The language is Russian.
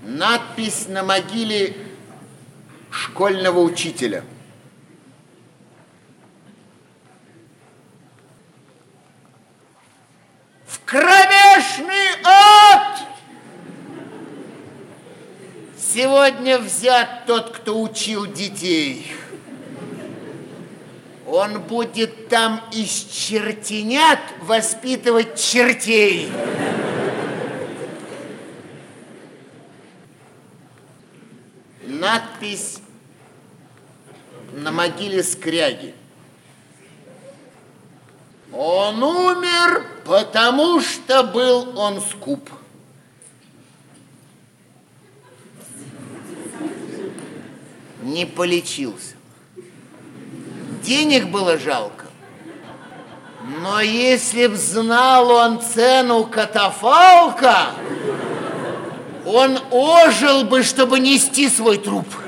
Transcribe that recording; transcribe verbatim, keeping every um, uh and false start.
Надпись на могиле школьного учителя. В кромешный ад сегодня взят тот, кто учил детей. Он будет там из чертенят воспитывать чертей. Надпись на могиле Скряги. Он умер, потому что был он скуп. Не полечился. Денег было жалко. Но если б знал он цену катафалка, он ожил бы, чтобы нести свой труп.